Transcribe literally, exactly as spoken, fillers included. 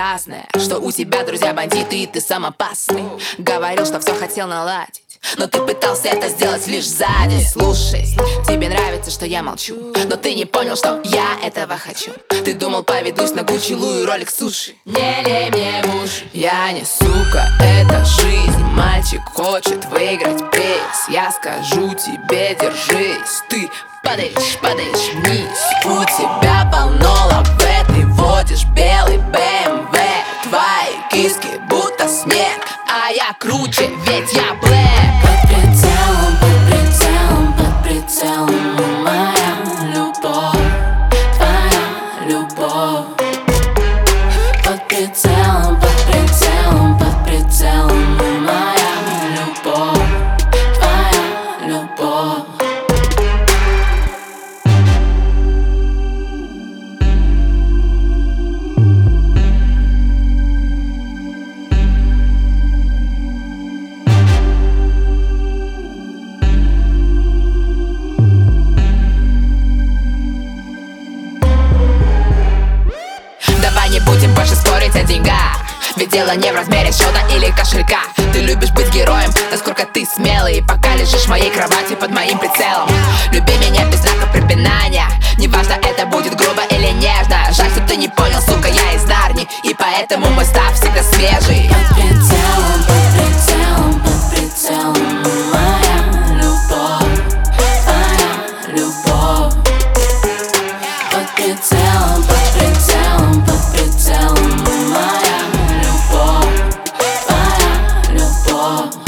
разное, что у тебя друзья бандиты и ты сам опасный. Говорил, что все хотел наладить, но ты пытался это сделать лишь сзади. Слушай, тебе нравится, что я молчу, но ты не понял, что я этого хочу. Ты думал, поведусь на Гуччи, Луи, ролик, суши. Не лей мне в уши. Я не сука, это жизнь. Мальчик хочет выиграть приз. Я скажу тебе, держись. Ты падаешь, падаешь вниз. У тебя полно лавэ, ты водишь белый бэ эм вэ. Твои киски будто снег, а я круче, ведь я блэк. Под прицелом, под прицелом, под прицелом моя любовь, твоя любовь. Под прицелом, под прицелом, под прицелом моя любовь, твоя любовь. Не будем больше спорить о деньгах, ведь дело не в размере счета или кошелька. Ты любишь быть героем, насколько ты смелый, пока лежишь в моей кровати под моим прицелом. Люби меня без знака препинания, неважно, это будет грубо или нежно. Жаль, что ты не понял, сука, я из Нарнии, и поэтому мой став всегда свежий. Под прицелом, под прицелом, под прицелом моя любовь, твоя любовь. Под прицелом, под прицелом, под прицелом моя любовь, твоя любовь.